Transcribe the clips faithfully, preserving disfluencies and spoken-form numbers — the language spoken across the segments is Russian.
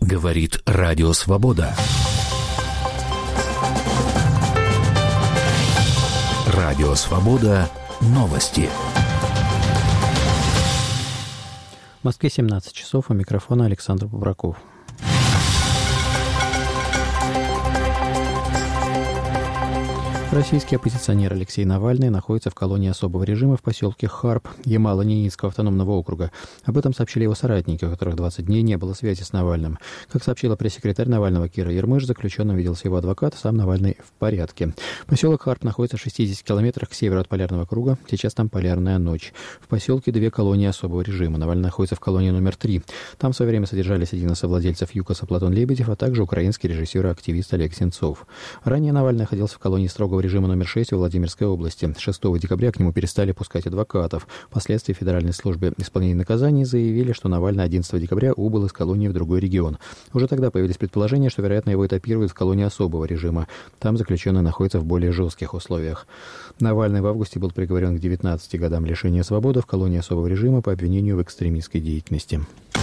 Говорит Радио Свобода. Радио Свобода. Новости. В Москве семнадцать часов, у микрофона Александр Бубраков. Российский оппозиционер Алексей Навальный находится в колонии особого режима в поселке Харп Ямало-Ненецкого автономного округа. Об этом сообщили его соратники, у которых двадцать дней не было связи с Навальным. Как сообщила пресс-секретарь Навального Кира Ермыш, заключенным виделся его адвокат, сам Навальный в порядке. Поселок Харп находится в шестидесяти километрах к северу от полярного круга. Сейчас там полярная ночь. В поселке две колонии особого режима. Навальный находится в колонии номер три. Там в свое время содержались один из совладельцев ЮКОСа Платон Лебедев, а также украинский режиссер и активист Олег Сенцов. Ранее Навальный находился в колонии строгого режима номер шесть в Владимирской области. шестого декабря к нему перестали пускать адвокатов. Впоследствии в Федеральной службе исполнения наказаний заявили, что Навальный одиннадцатого декабря убыл из колонии в другой регион. Уже тогда появились предположения, что, вероятно, его этапируют в колонии особого режима. Там заключенный находится в более жестких условиях. Навальный в августе был приговорен к девятнадцати годам лишения свободы в колонии особого режима по обвинению в экстремистской деятельности.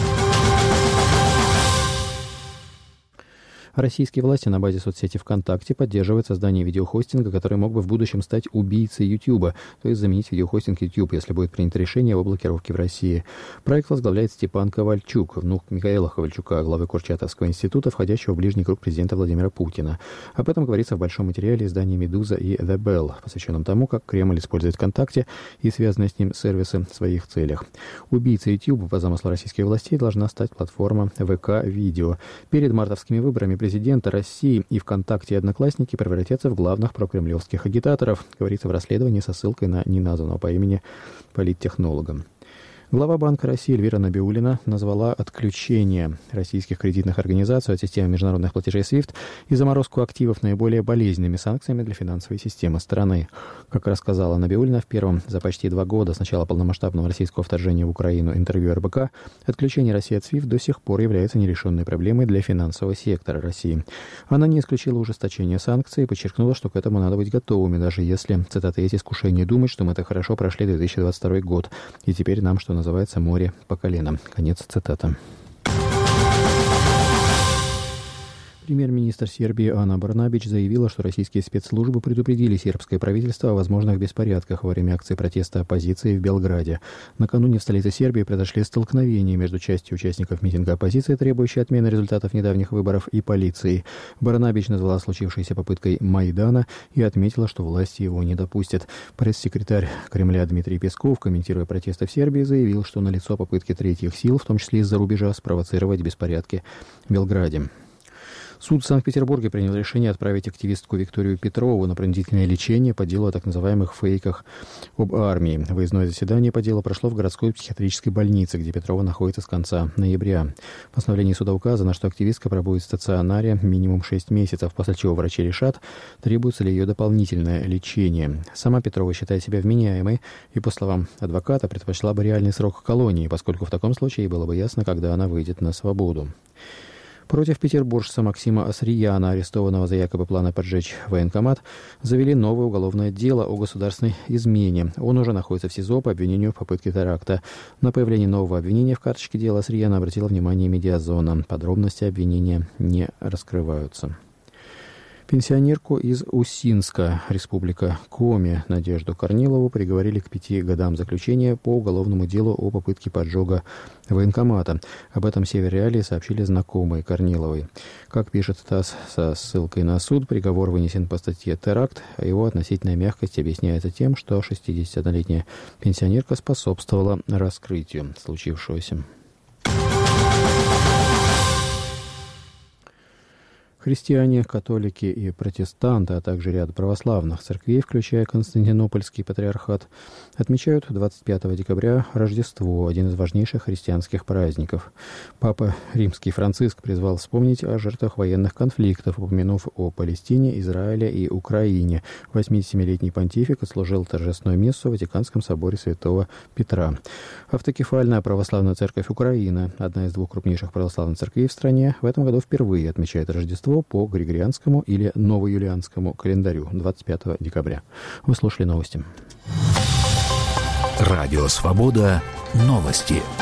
Российские власти на базе соцсети ВКонтакте поддерживают создание видеохостинга, который мог бы в будущем стать убийцей Ютуба, то есть заменить видеохостинг YouTube, если будет принято решение о блокировке в России. Проект возглавляет Степан Ковальчук, внук Михаила Ковальчука, главы Курчатовского института, входящего в ближний круг президента Владимира Путина. Об этом говорится в большом материале изданий «Медуза» и «The Bell», посвященном тому, как Кремль использует ВКонтакте и связанные с ним сервисы в своих целях. Убийцей YouTube, по замыслу российских властей, должна стать платформа ВК-видео. Перед мартовскими выборами президента России и ВКонтакте и Одноклассники превратятся в главных прокремлевских агитаторов, говорится в расследовании со ссылкой на неназванного по имени политтехнолога. Глава Банка России Эльвира Набиуллина назвала отключение российских кредитных организаций от системы международных платежей свифт и заморозку активов наиболее болезненными санкциями для финансовой системы страны. Как рассказала Набиуллина в первом за почти два года с начала полномасштабного российского вторжения в Украину интервью эр бэ ка, отключение России от свифт до сих пор является нерешенной проблемой для финансового сектора России. Она не исключила ужесточение санкций и подчеркнула, что к этому надо быть готовыми, даже если, цитата, есть искушение думать, что мы так хорошо прошли две тысячи двадцать второй год, и теперь нам, что называется, море по колено. Конец цитаты. Премьер-министр Сербии Ана Брнабич заявила, что российские спецслужбы предупредили сербское правительство о возможных беспорядках во время акции протеста оппозиции в Белграде. Накануне в столице Сербии произошли столкновения между частью участников митинга оппозиции, требующей отмены результатов недавних выборов, и полицией. Брнабич назвала случившейся попыткой Майдана и отметила, что власти его не допустят. Пресс-секретарь Кремля Дмитрий Песков, комментируя протесты в Сербии, заявил, что налицо попытки третьих сил, в том числе из-за рубежа, спровоцировать беспорядки в Белграде. Суд в Санкт-Петербурге принял решение отправить активистку Викторию Петрову на принудительное лечение по делу о так называемых фейках об армии. Выездное заседание по делу прошло в городской психиатрической больнице, где Петрова находится с конца ноября. В постановлении суда указано, что активистка пробудет в стационаре минимум шесть месяцев, после чего врачи решат, требуется ли ее дополнительное лечение. Сама Петрова считает себя вменяемой и, по словам адвоката, предпочла бы реальный срок колонии, поскольку в таком случае было бы ясно, когда она выйдет на свободу. Против петербуржца Максима Асрияна, арестованного за якобы планы поджечь военкомат, завели новое уголовное дело о государственной измене. Он уже находится в СИЗО по обвинению в попытке теракта. На появление нового обвинения в карточке дела Асрияна обратила внимание медиазона. Подробности обвинения не раскрываются. Пенсионерку из Усинска, республика Коми, Надежду Корнилову приговорили к пяти годам заключения по уголовному делу о попытке поджога военкомата. Об этом Северреалии сообщили знакомые Корниловой. Как пишет ТАСС со ссылкой на суд, приговор вынесен по статье «Теракт», а его относительная мягкость объясняется тем, что шестидесятиоднолетняя пенсионерка способствовала раскрытию случившегося. Христиане, католики и протестанты, а также ряд православных церквей, включая Константинопольский патриархат, отмечают двадцать пятого декабря Рождество, один из важнейших христианских праздников. Папа Римский Франциск призвал вспомнить о жертвах военных конфликтов, упомянув о Палестине, Израиле и Украине. восьмидесятисемилетний понтифик отслужил торжественную мессу в Ватиканском соборе Святого Петра. Автокефальная православная церковь Украины, одна из двух крупнейших православных церквей в стране, в этом году впервые отмечает Рождество по Григорианскому или Новоюлианскому календарю двадцать пятого декабря. Вы слушали новости. Радио «Свобода». Новости.